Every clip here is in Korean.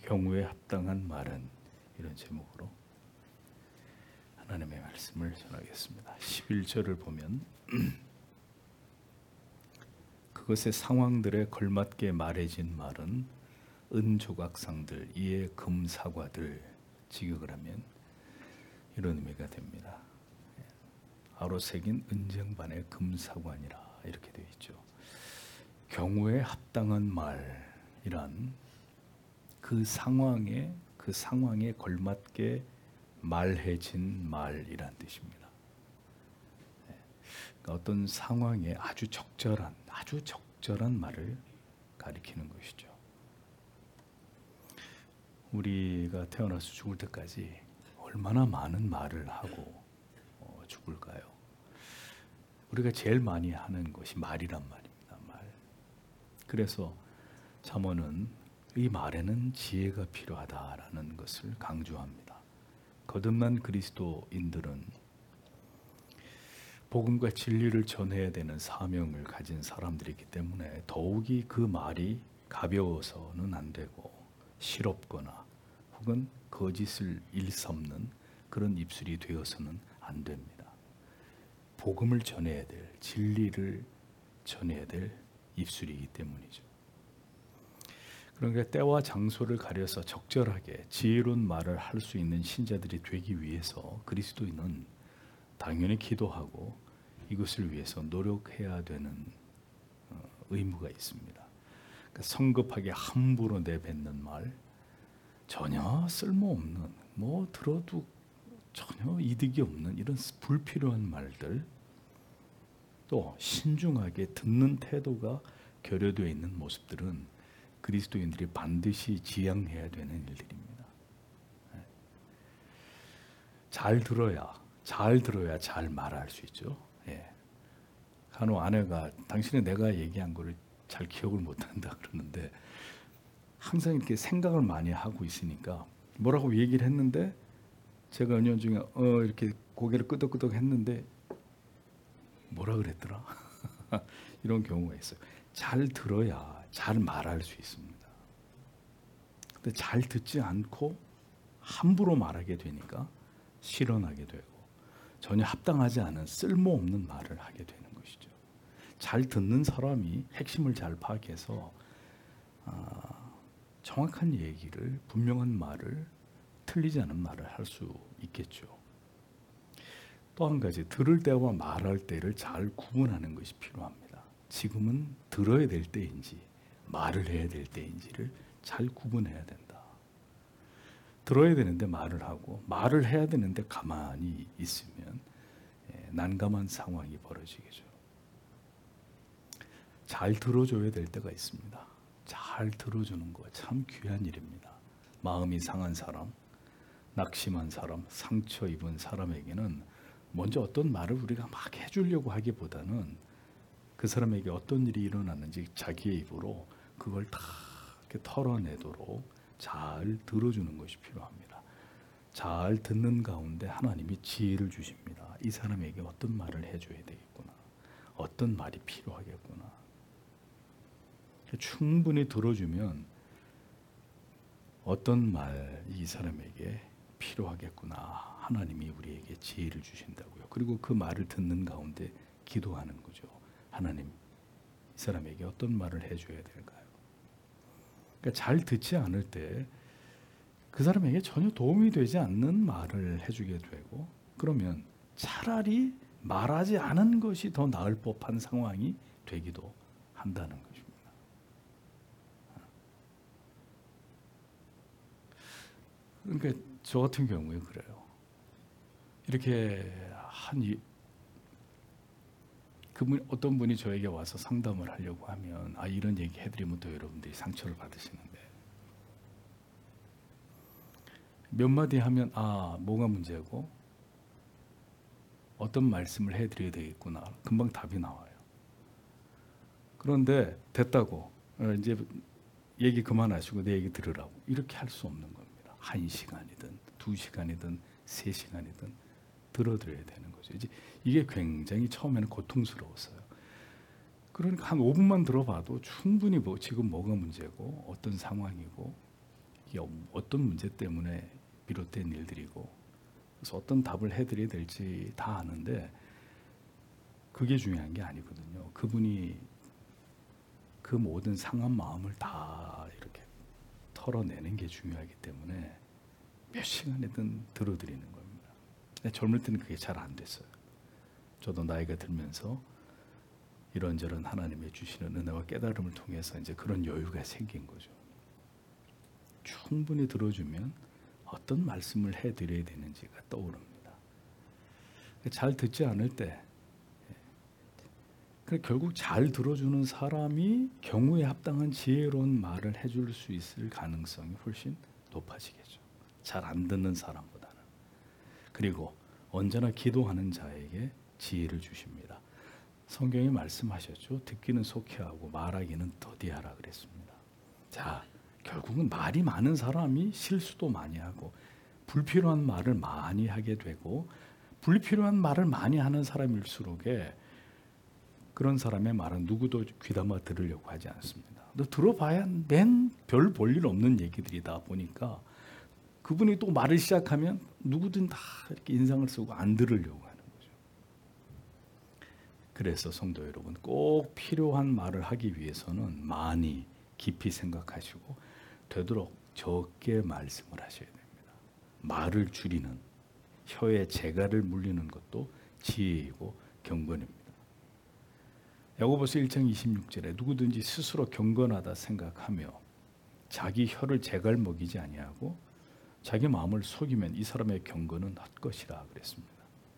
경우에 합당한 말은, 이런 제목으로 하나님의 말씀을 전하겠습니다. 11절을 보면 그것의 상황들에 걸맞게 말해진 말은 은조각상들, 이에 금사과들, 직역을 하면 이런 의미가 됩니다. 아로 새긴 은쟁반의 금사관이라 이렇게 되어 있죠. 경우에 합당한 말이란 그 상황에 걸맞게 말해진 말이란 뜻입니다. 그러니까 어떤 상황에 아주 적절한 말을 가리키는 것이죠. 우리가 태어나서 죽을 때까지 얼마나 많은 말을 하고 죽을까요? 우리가 제일 많이 하는 것이 말이란 말입니다. 말. 그래서 잠언은 이 말에는 지혜가 필요하다라는 것을 강조합니다. 거듭난 그리스도인들은 복음과 진리를 전해야 되는 사명을 가진 사람들이기 때문에 더욱이 그 말이 가벼워서는 안 되고 실없거나 혹은 거짓을 일삼는 그런 입술이 되어서는 안 됩니다. 복음을 전해야 될, 진리를 전해야 될 입술이기 때문이죠. 그러니까 때와 장소를 가려서 적절하게 지혜로운 말을 할 수 있는 신자들이 되기 위해서 그리스도인은 당연히 기도하고 이것을 위해서 노력해야 되는 의무가 있습니다. 그러니까 성급하게 함부로 내뱉는 말, 전혀 쓸모없는, 들어도 전혀 이득이 없는 이런 불필요한 말들, 또 신중하게 듣는 태도가 결여되어 있는 모습들은 그리스도인들이 반드시 지양해야 되는 일들입니다. 잘 들어야 잘 말할 수 있죠. 간혹 아내가 당신은 내가 얘기한 거를 잘 기억을 못한다 그러는데 항상 이렇게 생각을 많이 하고 있으니까 뭐라고 얘기를 했는데 제가 은연중에 이렇게 고개를 끄덕끄덕 했는데 뭐라 그랬더라? 이런 경우가 있어요. 잘 들어야 잘 말할 수 있습니다. 근데 잘 듣지 않고 함부로 말하게 되니까 실언하게 되고 전혀 합당하지 않은 쓸모없는 말을 하게 되는 것이죠. 잘 듣는 사람이 핵심을 잘 파악해서 정확한 얘기를, 분명한 말을, 틀리지 않은 말을 할 수 있겠죠. 또 한 가지, 들을 때와 말할 때를 잘 구분하는 것이 필요합니다. 지금은 들어야 될 때인지 말을 해야 될 때인지를 잘 구분해야 된다. 들어야 되는데 말을 하고 말을 해야 되는데 가만히 있으면 난감한 상황이 벌어지겠죠. 잘 들어줘야 될 때가 있습니다. 잘 들어주는 거 참 귀한 일입니다. 마음이 상한 사람, 낙심한 사람, 상처 입은 사람에게는 먼저 어떤 말을 우리가 막 해주려고 하기보다는 그 사람에게 어떤 일이 일어났는지 자기의 입으로 그걸 다 이렇게 털어내도록 잘 들어주는 것이 필요합니다. 잘 듣는 가운데 하나님이 지혜를 주십니다. 이 사람에게 어떤 말을 해줘야 되겠구나. 어떤 말이 필요하겠구나. 충분히 들어주면 어떤 말이 이 사람에게 필요하겠구나. 하나님이 우리에게 지혜를 주신다고요. 그리고 그 말을 듣는 가운데 기도하는 거죠. 하나님, 이 사람에게 어떤 말을 해줘야 될까요? 그러니까 잘 듣지 않을 때 그 사람에게 전혀 도움이 되지 않는 말을 해주게 되고, 그러면 차라리 말하지 않은 것이 더 나을 법한 상황이 되기도 한다는 것입니다. 그러니까 저 같은 경우에 그래요. 이렇게 어떤 분이 저에게 와서 상담을 하려고 하면 이런 얘기 해드리면 또 여러분들이 상처를 받으시는데 몇 마디 하면 뭐가 문제고 어떤 말씀을 해드려야 되겠구나. 금방 답이 나와요. 그런데 됐다고 이제 얘기 그만하시고 내 얘기 들으라고 이렇게 할 수 없는 겁니다. 1시간이든 2시간이든 3시간이든 들어드려야 되는 거죠. 이게 굉장히 처음에는 고통스러웠어요. 그러니까 한 5분만 들어봐도 충분히 지금 뭐가 문제고 어떤 상황이고 이게 어떤 문제 때문에 비롯된 일들이고, 그래서 어떤 답을 해드려야 될지 다 아는데 그게 중요한 게 아니거든요. 그분이 그 모든 상한 마음을 다 이렇게 털어내는 게 중요하기 때문에 몇 시간이든 들어드리는 겁니다. 젊을 때는 그게 잘 안 됐어요. 저도 나이가 들면서 이런저런 하나님의 주시는 은혜와 깨달음을 통해서 이제 그런 여유가 생긴 거죠. 충분히 들어주면 어떤 말씀을 해드려야 되는지가 떠오릅니다. 잘 듣지 않을 때, 결국 잘 들어주는 사람이 경우에 합당한 지혜로운 말을 해줄 수 있을 가능성이 훨씬 높아지겠죠. 잘 안 듣는 사람보다는. 그리고 언제나 기도하는 자에게 지혜를 주십니다. 성경이 말씀하셨죠. 듣기는 속히하고 말하기는 더디하라 그랬습니다. 자, 결국은 말이 많은 사람이 실수도 많이 하고 불필요한 말을 많이 하게 되고, 불필요한 말을 많이 하는 사람일수록에 그런 사람의 말은 누구도 귀담아 들으려고 하지 않습니다. 너 들어봐야 맨 별 볼 일 없는 얘기들이다 보니까 그분이 또 말을 시작하면 누구든 다 이렇게 인상을 쓰고 안 들으려고 하는 거죠. 그래서 성도 여러분, 꼭 필요한 말을 하기 위해서는 많이 깊이 생각하시고 되도록 적게 말씀을 하셔야 됩니다. 말을 줄이는, 혀에 재갈을 물리는 것도 지혜이고 경건입니다. 야고보서 1장 26절에 누구든지 스스로 경건하다 생각하며 자기 혀를 재갈 먹이지 아니하고 자기 마음을 속이면 이 사람의 경건은 헛것이라 그랬습니다.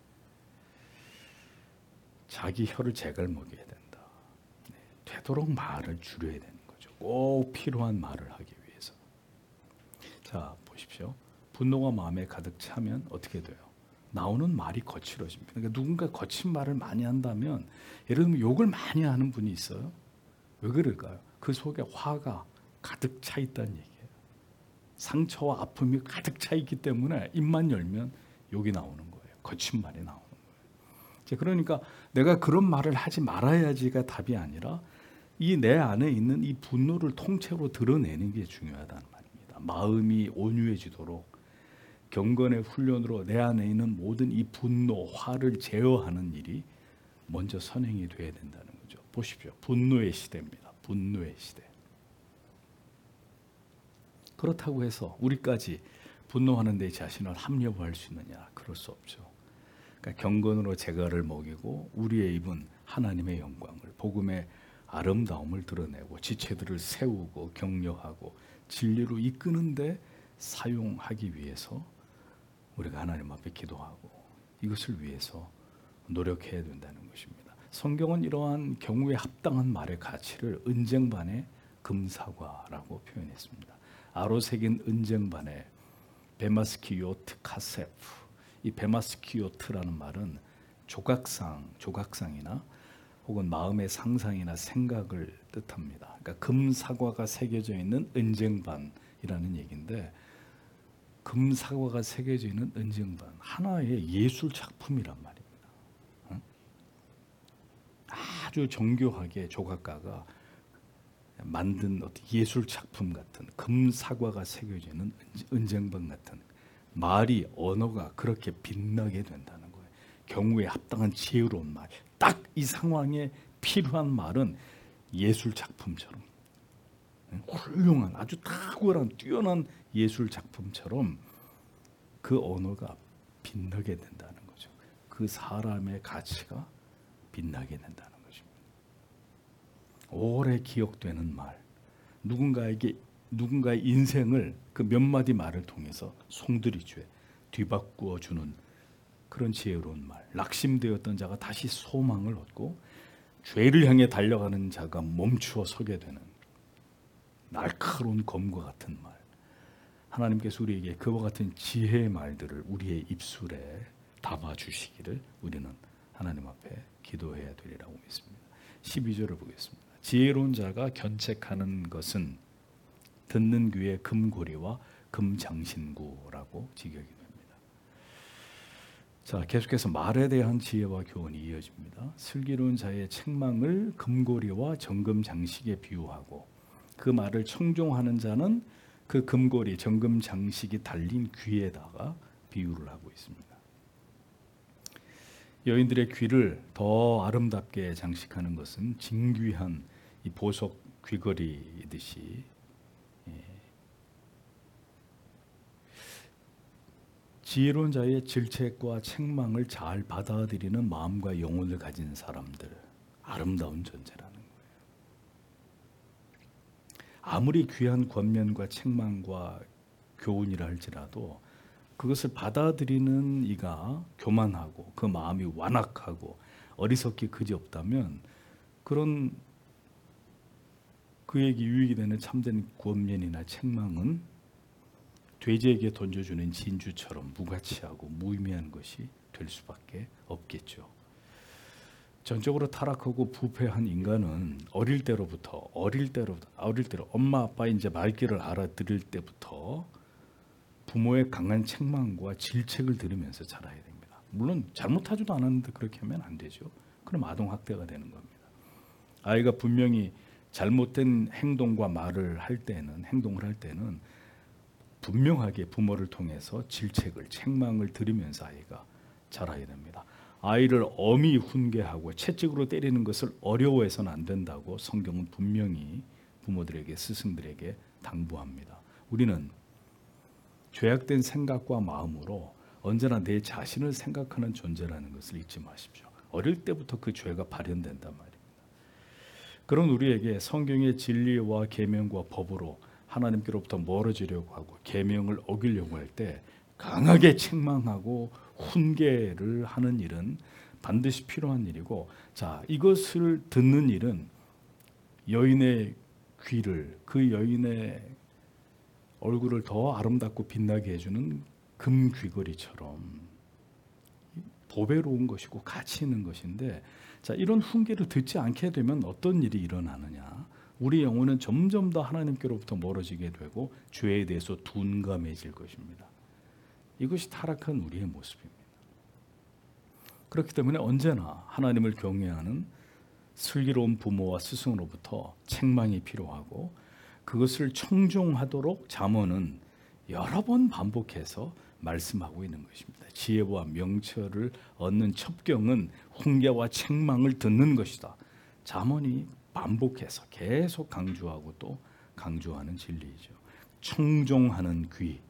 자기 혀를 재갈 먹여야 된다. 되도록 말을 줄여야 되는 거죠. 꼭 필요한 말을 하기 위해서. 자, 보십시오. 분노가 마음에 가득 차면 어떻게 돼요? 나오는 말이 거칠어집니다. 그러니까 누군가 거친 말을 많이 한다면, 예를 들면 욕을 많이 하는 분이 있어요. 왜 그럴까요? 그 속에 화가 가득 차 있다는 얘기예요. 상처와 아픔이 가득 차 있기 때문에 입만 열면 욕이 나오는 거예요. 거친 말이 나오는 거예요. 그러니까 내가 그런 말을 하지 말아야지가 답이 아니라 이 내 안에 있는 이 분노를 통째로 드러내는 게 중요하다는 말입니다. 마음이 온유해지도록 경건의 훈련으로 내 안에 있는 모든 이 분노, 화를 제어하는 일이 먼저 선행이 돼야 된다는 거죠. 보십시오. 분노의 시대입니다. 분노의 시대. 그렇다고 해서 우리까지 분노하는 데 자신을 합리화할 수 있느냐? 그럴 수 없죠. 그러니까 경건으로 재갈을 먹이고 우리의 입은 하나님의 영광을, 복음의 아름다움을 드러내고 지체들을 세우고 격려하고 진리로 이끄는데 사용하기 위해서 우리가 하나님 앞에 기도하고 이것을 위해서 노력해야 된다는 것입니다. 성경은 이러한 경우에 합당한 말의 가치를 은쟁반의 금사과라고 표현했습니다. 아로새긴 은쟁반에 베마스키요트 카세프, 이 베마스키요트라는 말은 조각상이나 혹은 마음의 상상이나 생각을 뜻합니다. 그러니까 금사과가 새겨져 있는 은쟁반이라는 얘기인데, 금사과가 새겨져 있는 은쟁반, 하나의 예술 작품이란 말입니다. 아주 정교하게 조각가가 만든 어떤 예술 작품 같은 금사과가 새겨져 있는 은쟁반 같은 말이, 언어가 그렇게 빛나게 된다는 거예요. 경우에 합당한 지혜로운 말, 딱 이 상황에 필요한 말은 예술 작품처럼, 훌륭한 아주 탁월한 뛰어난 예술 작품처럼 그 언어가 빛나게 된다는 거죠. 그 사람의 가치가 빛나게 된다는 것입니다. 오래 기억되는 말, 누군가의 인생을 그 몇 마디 말을 통해서 송두리째 뒤바꾸어 주는 그런 지혜로운 말, 낙심되었던 자가 다시 소망을 얻고 죄를 향해 달려가는 자가 멈추어 서게 되는 날카로운 검과 같은 말, 하나님께서 우리에게 그와 같은 지혜의 말들을 우리의 입술에 담아주시기를 우리는 하나님 앞에 기도해야 되리라고 믿습니다. 12절을 보겠습니다. 지혜로운 자가 견책하는 것은 듣는 귀의 금고리와 금장신구라고 직역이 됩니다. 자, 계속해서 말에 대한 지혜와 교훈이 이어집니다. 슬기로운 자의 책망을 금고리와 정금 장식에 비유하고 그 말을 청종하는 자는 그 금고리 정금 장식이 달린 귀에다가 비유를 하고 있습니다. 여인들의 귀를 더 아름답게 장식하는 것은 진귀한 이 보석 귀걸이이듯이 지혜로운 자의 질책과 책망을 잘 받아들이는 마음과 영혼을 가진 사람들, 아름다운 존재라는 거예요. 아무리 귀한 권면과 책망과 교훈이라 할지라도 그것을 받아들이는 이가 교만하고 그 마음이 완악하고 어리석기 그지없다면 그런 그에게 유익이 되는 참된 권면이나 책망은 돼지에게 던져주는 진주처럼 무가치하고 무의미한 것이 될 수밖에 없겠죠. 전적으로 타락하고 부패한 인간은 어릴 때로부터 엄마 아빠 이제 말귀를 알아들을 때부터 부모의 강한 책망과 질책을 들으면서 자라야 됩니다. 물론 잘못하지도 않았는데 그렇게 하면 안 되죠. 그럼 아동학대가 되는 겁니다. 아이가 분명히 잘못된 행동과 말을 할 때는, 행동을 할 때는 분명하게 부모를 통해서 질책을, 책망을 들으면서 아이가 자라야 됩니다. 아이를 엄히 훈계하고 채찍으로 때리는 것을 어려워해서는 안 된다고 성경은 분명히 부모들에게, 스승들에게 당부합니다. 우리는 죄악된 생각과 마음으로 언제나 내 자신을 생각하는 존재라는 것을 잊지 마십시오. 어릴 때부터 그 죄가 발현된단 말입니다. 그런 우리에게 성경의 진리와 계명과 법으로 하나님께로부터 멀어지려고 하고 계명을 어기려고 할 때 강하게 책망하고 훈계를 하는 일은 반드시 필요한 일이고, 자, 이것을 듣는 일은 여인의 귀를, 그 여인의 얼굴을 더 아름답고 빛나게 해주는 금 귀걸이처럼 보배로운 것이고 가치 있는 것인데, 자, 이런 훈계를 듣지 않게 되면 어떤 일이 일어나느냐? 우리 영혼은 점점 더 하나님께로부터 멀어지게 되고 죄에 대해서 둔감해질 것입니다. 이것이 타락한 우리의 모습입니다. 그렇기 때문에 언제나 하나님을 경외하는 슬기로운 부모와 스승으로부터 책망이 필요하고, 그것을 청종하도록 잠언은 여러 번 반복해서 말씀하고 있는 것입니다. 지혜와 명철을 얻는 첩경은 훈계와 책망을 듣는 것이다. 잠언이 반복해서 계속 강조하고 또 강조하는 진리이죠. 청종하는 귀,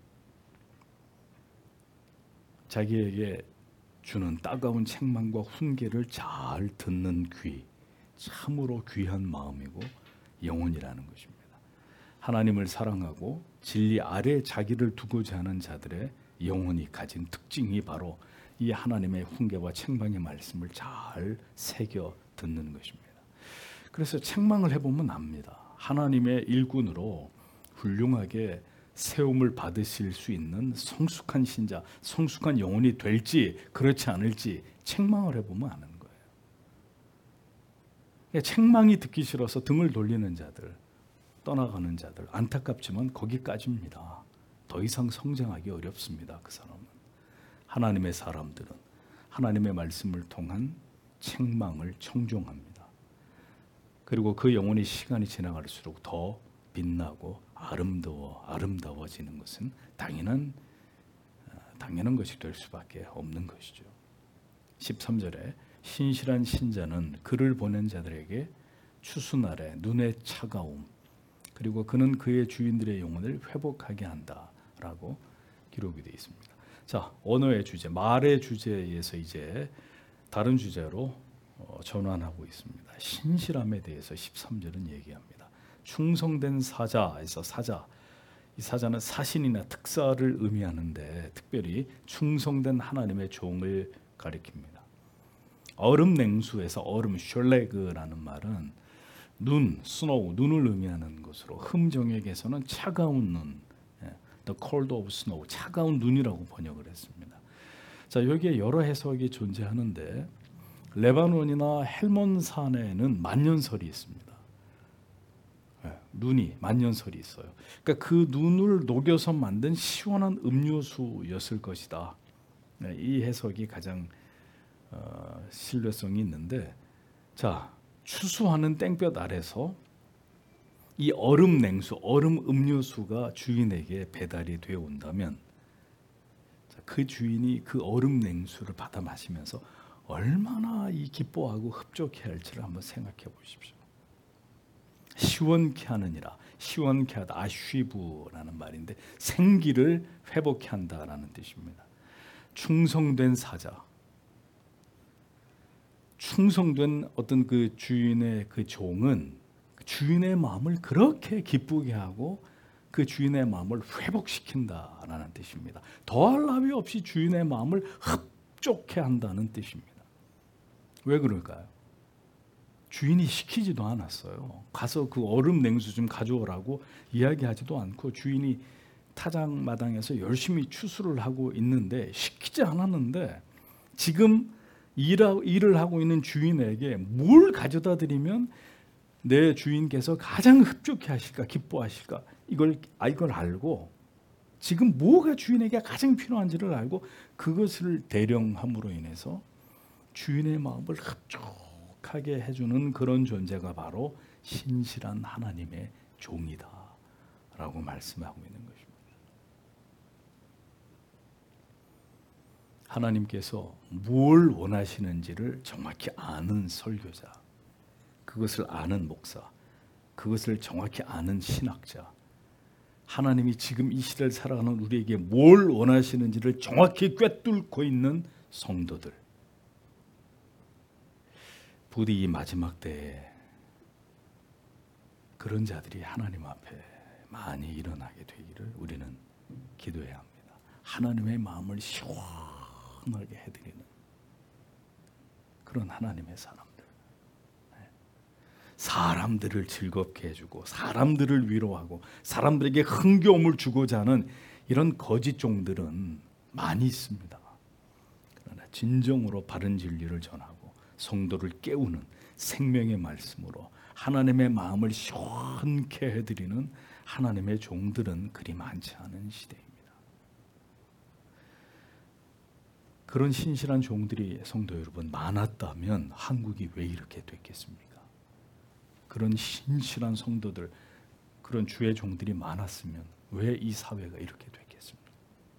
자기에게 주는 따가운 책망과 훈계를 잘 듣는 귀, 참으로 귀한 마음이고 영혼이라는 것입니다. 하나님을 사랑하고 진리 아래 자기를 두고자 하는 자들의 영혼이 가진 특징이 바로 이 하나님의 훈계와 책망의 말씀을 잘 새겨 듣는 것입니다. 그래서 책망을 해보면 압니다. 하나님의 일꾼으로 훌륭하게 세움을 받으실 수 있는 성숙한 신자, 성숙한 영혼이 될지 그렇지 않을지 책망을 해보면 아는 거예요. 책망이 듣기 싫어서 등을 돌리는 자들, 떠나가는 자들, 안타깝지만 거기까지입니다. 더 이상 성장하기 어렵습니다. 그 사람은. 하나님의 사람들은 하나님의 말씀을 통한 책망을 청종합니다. 그리고 그 영혼이 시간이 지나갈수록 더 빛나고 아름다워지는 것은 당연한 것이 될 수밖에 없는 것이죠. 13절에 신실한 신자는 그를 보낸 자들에게 추수날에 눈의 차가움, 그리고 그는 그의 주인들의 영혼을 회복하게 한다라고 기록이 되어 있습니다. 자, 언어의 주제, 말의 주제에서 이제 다른 주제로 전환하고 있습니다. 신실함에 대해서 13절은 얘기합니다. 충성된 사자에서 사자, 이 사자는 사신이나 특사를 의미하는데 특별히 충성된 하나님의 종을 가리킵니다. 얼음 냉수에서 얼음 셜레그라는 말은 눈, 스노우, 눈을 의미하는 것으로 흠정역에서는 차가운 눈, The cold of snow, 차가운 눈이라고 번역을 했습니다. 자, 여기에 여러 해석이 존재하는데 레바논이나 헬몬산에는 만년설이 있습니다. 눈이 만년설이 있어요. 그러니까 그 눈을 녹여서 만든 시원한 음료수였을 것이다. 이 해석이 가장 신뢰성이 있는데, 자, 추수하는 땡볕 아래서 이 얼음 냉수, 얼음 음료수가 주인에게 배달이 되어 온다면 그 주인이 그 얼음 냉수를 받아 마시면서 얼마나 이 기뻐하고 흡족해 할지를 한번 생각해 보십시오. 시원케 하느니라. 시원케 하다, 아쉬부라는 말인데 생기를 회복케 한다라는 뜻입니다. 충성된 사자, 충성된 어떤 그 주인의 그 종은 주인의 마음을 그렇게 기쁘게 하고 그 주인의 마음을 회복시킨다라는 뜻입니다. 더할 나위 없이 주인의 마음을 흡족해 한다는 뜻입니다. 왜 그럴까요? 주인이 시키지도 않았어요. 가서 그 얼음 냉수 좀 가져오라고 이야기하지도 않고 주인이 타작마당에서 열심히 추수를 하고 있는데 시키지 않았는데 지금 일을 하고 있는 주인에게 뭘 가져다 드리면 내 주인께서 가장 흡족해 하실까, 기뻐하실까, 이걸 알고 지금 뭐가 주인에게 가장 필요한지를 알고 그것을 대령함으로 인해서 주인의 마음을 흡족하게 해주는 그런 존재가 바로 신실한 하나님의 종이다 라고 말씀하고 있는 것입니다. 하나님께서 뭘 원하시는지를 정확히 아는 설교자, 그것을 아는 목사, 그것을 정확히 아는 신학자, 하나님이 지금 이 시대를 살아가는 우리에게 뭘 원하시는지를 정확히 꿰뚫고 있는 성도들, 부디 이 마지막 때에 그런 자들이 하나님 앞에 많이 일어나게 되기를 우리는 기도해야 합니다. 하나님의 마음을 시원하게 해드리는 그런 하나님의 사람들, 사람들을 즐겁게 해주고 사람들을 위로하고 사람들에게 흥겨움을 주고자 하는 이런 거짓 종들은 많이 있습니다. 그러나 진정으로 바른 진리를 전하고 성도를 깨우는 생명의 말씀으로 하나님의 마음을 시원케 해드리는 하나님의 종들은 그리 많지 않은 시대입니다. 그런 신실한 종들이 성도 여러분 많았다면 한국이 왜 이렇게 됐겠습니까? 그런 신실한 성도들, 그런 주의 종들이 많았으면 왜 이 사회가 이렇게 됐겠습니까?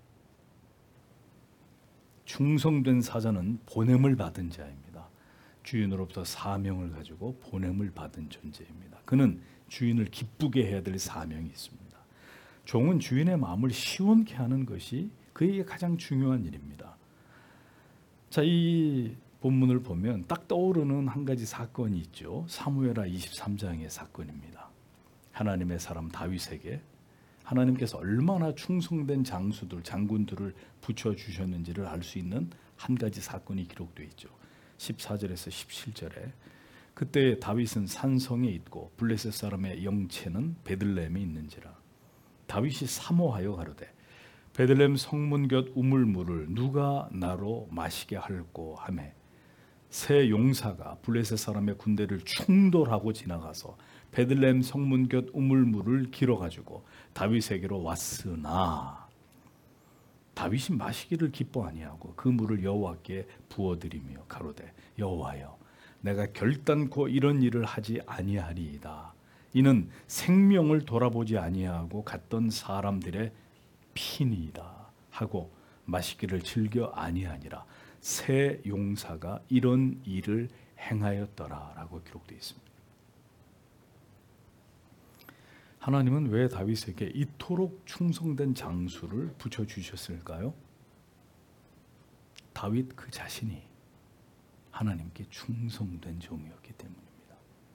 충성된 사자는 보냄을 받은 자입니다. 주인으로부터 사명을 가지고 보냄을 받은 존재입니다. 그는 주인을 기쁘게 해야 될 사명이 있습니다. 종은 주인의 마음을 시원케 하는 것이 그에게 가장 중요한 일입니다. 자, 이 본문을 보면 딱 떠오르는 한 가지 사건이 있죠. 사무엘하 23장의 사건입니다. 하나님의 사람 다윗에게 하나님께서 얼마나 충성된 장수들, 장군들을 붙여주셨는지를 알 수 있는 한 가지 사건이 기록되어 있죠. 14절에서 17절에 그때 다윗은 산성에 있고 블레셋 사람의 영체는 베들레헴에 있는지라. 다윗이 사모하여 가로되 베들레헴 성문 곁 우물물을 누가 나로 마시게 할꼬 하매 새 용사가 블레셋 사람의 군대를 충돌하고 지나가서 베들레헴 성문 곁 우물물을 길어가지고 다윗에게로 왔으나 다윗이 마시기를 기뻐 아니하고 그 물을 여호와께 부어드리며 가로되 여호와여 내가 결단코 이런 일을 하지 아니하리이다. 이는 생명을 돌아보지 아니하고 갔던 사람들의 피니이다 하고 마시기를 즐겨 아니하니라. 새 용사가 이런 일을 행하였더라라고 기록되어 있습니다. 하나님은 왜 다윗에게 이토록 충성된 장수를 붙여주셨을까요? 다윗 그 자신이 하나님께 충성된 종이었기 때문입니다.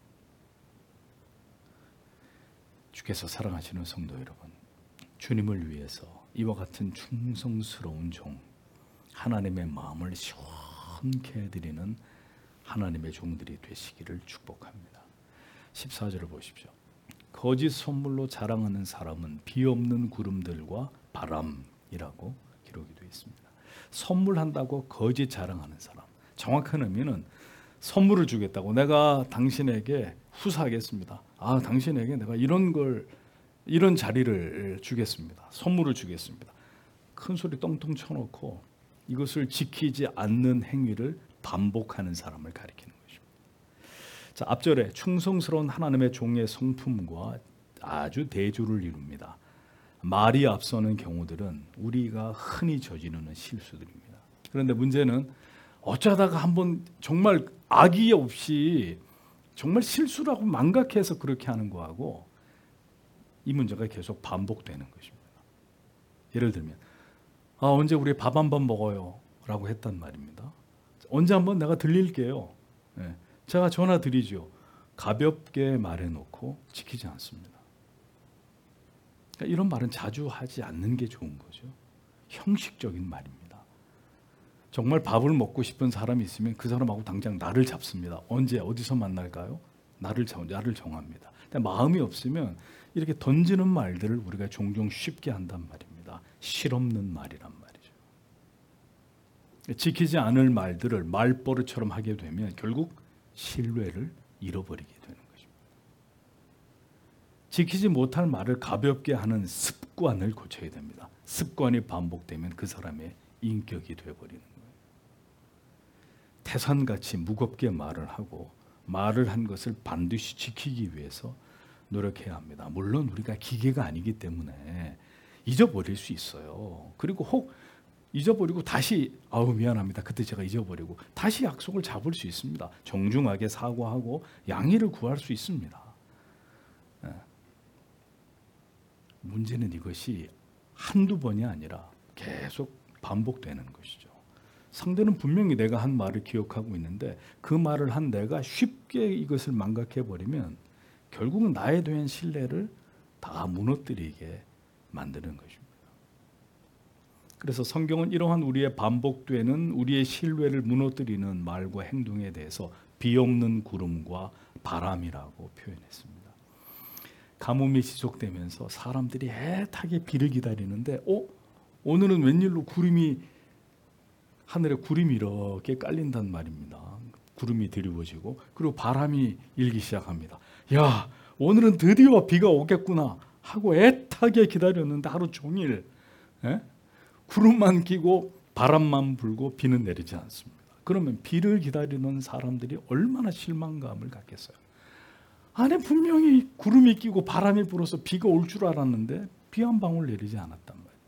주께서 사랑하시는 성도 여러분, 주님을 위해서 이와 같은 충성스러운 종, 하나님의 마음을 시원케 해드리는 하나님의 종들이 되시기를 축복합니다. 14절을 보십시오. 거짓 선물로 자랑하는 사람은 비 없는 구름들과 바람이라고 기록이 되어 있습니다. 선물한다고 거짓 자랑하는 사람, 정확한 의미는 선물을 주겠다고 내가 당신에게 후사하겠습니다. 당신에게 내가 이런 자리를 주겠습니다. 선물을 주겠습니다. 큰 소리 똥똥 쳐놓고 이것을 지키지 않는 행위를 반복하는 사람을 가리키는 것입니다. 자, 앞절에 충성스러운 하나님의 종의 성품과 아주 대조를 이룹니다. 말이 앞서는 경우들은 우리가 흔히 저지르는 실수들입니다. 그런데 문제는 어쩌다가 한번 정말 악의 없이 정말 실수라고 망각해서 그렇게 하는 거하고 이 문제가 계속 반복되는 것입니다. 예를 들면 언제 우리 밥 한 번 먹어요 라고 했단 말입니다. 언제 한번 내가 들릴게요. 제가 전화 드리죠. 가볍게 말해놓고 지키지 않습니다. 그러니까 이런 말은 자주 하지 않는 게 좋은 거죠. 형식적인 말입니다. 정말 밥을 먹고 싶은 사람이 있으면 그 사람하고 당장 날을 잡습니다. 언제 어디서 만날까요? 날을 정합니다. 근데 마음이 없으면 이렇게 던지는 말들을 우리가 종종 쉽게 한단 말입니다. 실없는 말이란 말이죠. 지키지 않을 말들을 말버릇처럼 하게 되면 결국 신뢰를 잃어버리게 되는 것입니다. 지키지 못할 말을 가볍게 하는 습관을 고쳐야 됩니다. 습관이 반복되면 그 사람의 인격이 되어버리는 거예요. 태산같이 무겁게 말을 하고 말을 한 것을 반드시 지키기 위해서 노력해야 합니다. 물론 우리가 기계가 아니기 때문에 잊어버릴 수 있어요. 그리고 혹 잊어버리고 다시 미안합니다. 그때 제가 잊어버리고 다시 약속을 잡을 수 있습니다. 정중하게 사과하고 양해를 구할 수 있습니다. 문제는 이것이 한두 번이 아니라 계속 반복되는 것이죠. 상대는 분명히 내가 한 말을 기억하고 있는데 그 말을 한 내가 쉽게 이것을 망각해버리면 결국은 나에 대한 신뢰를 다 무너뜨리게 만드는 것입니다. 그래서 성경은 이러한 우리의 반복되는 우리의 신뢰를 무너뜨리는 말과 행동에 대해서 비없는 구름과 바람이라고 표현했습니다. 가뭄이 지속되면서 사람들이 애타게 비를 기다리는데 오늘은 웬일로 하늘에 구름이 이렇게 깔린단 말입니다. 구름이 드리워지고 그리고 바람이 일기 시작합니다. 야, 오늘은 드디어 비가 오겠구나 하고 애타게 기다렸는데 하루 종일 구름만 끼고 바람만 불고 비는 내리지 않습니다. 그러면 비를 기다리는 사람들이 얼마나 실망감을 갖겠어요. 안에 분명히 구름이 끼고 바람이 불어서 비가 올 줄 알았는데 비 한 방울 내리지 않았단 말이에요.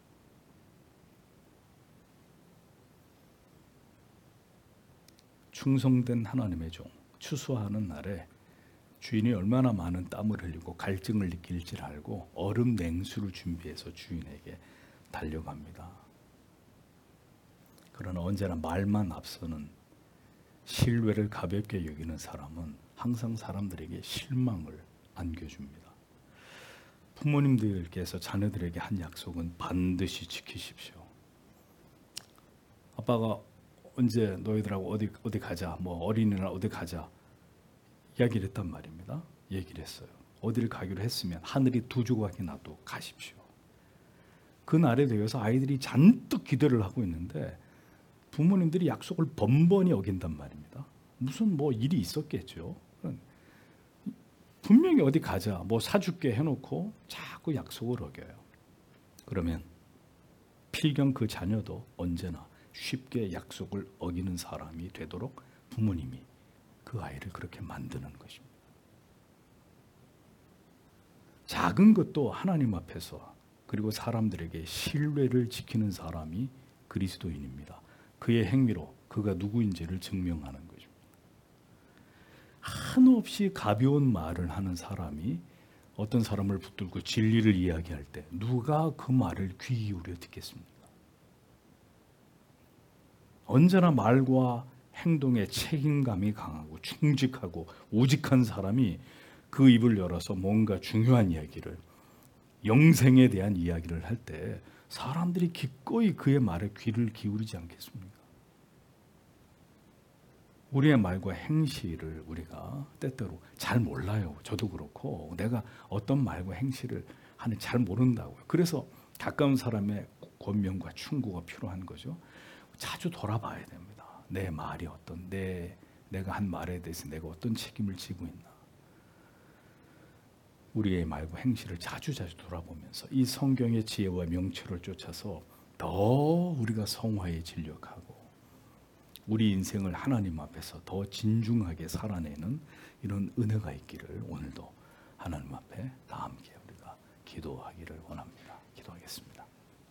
충성된 하나님의 종, 추수하는 날에 주인이 얼마나 많은 땀을 흘리고 갈증을 느낄지 알고 얼음 냉수를 준비해서 주인에게 달려갑니다. 그러나 언제나 말만 앞서는 신뢰를 가볍게 여기는 사람은 항상 사람들에게 실망을 안겨줍니다. 부모님들께서 자녀들에게 한 약속은 반드시 지키십시오. 아빠가 언제 너희들하고 어디 가자, 어린이날 어디 가자 이야기를 했단 말입니다. 얘기를 했어요. 어디를 가기로 했으면 하늘이 두 조각이 나도 가십시오. 그 날에 대해서 아이들이 잔뜩 기대를 하고 있는데 부모님들이 약속을 번번이 어긴단 말입니다. 무슨 일이 있었겠죠. 분명히 어디 가자, 사줄게 해놓고 자꾸 약속을 어겨요. 그러면 필경 그 자녀도 언제나 쉽게 약속을 어기는 사람이 되도록 부모님이 그 아이를 그렇게 만드는 것입니다. 작은 것도 하나님 앞에서 그리고 사람들에게 신뢰를 지키는 사람이 그리스도인입니다. 그의 행위로 그가 누구인지를 증명하는 것입니다. 한없이 가벼운 말을 하는 사람이 어떤 사람을 붙들고 진리를 이야기할 때 누가 그 말을 귀 기울여 듣겠습니까? 언제나 말과 행동에 책임감이 강하고 충직하고 오직한 사람이 그 입을 열어서 뭔가 중요한 이야기를, 영생에 대한 이야기를 할 때 사람들이 기꺼이 그의 말에 귀를 기울이지 않겠습니까? 우리의 말과 행실을 우리가 때때로 잘 몰라요. 저도 그렇고 내가 어떤 말과 행실을 하는지 잘 모른다고요. 그래서 가까운 사람의 권면과 충고가 필요한 거죠. 자주 돌아봐야 됩니다. 내 말이 내가 한 말에 대해서 내가 어떤 책임을 지고 있나. 우리의 말과 행실을 자주 돌아보면서 이 성경의 지혜와 명철을 쫓아서 더 우리가 성화에 진력하고 우리 인생을 하나님 앞에서 더 진중하게 살아내는 이런 은혜가 있기를 오늘도 하나님 앞에 다 함께 우리가 기도하기를 원합니다. 기도하겠습니다.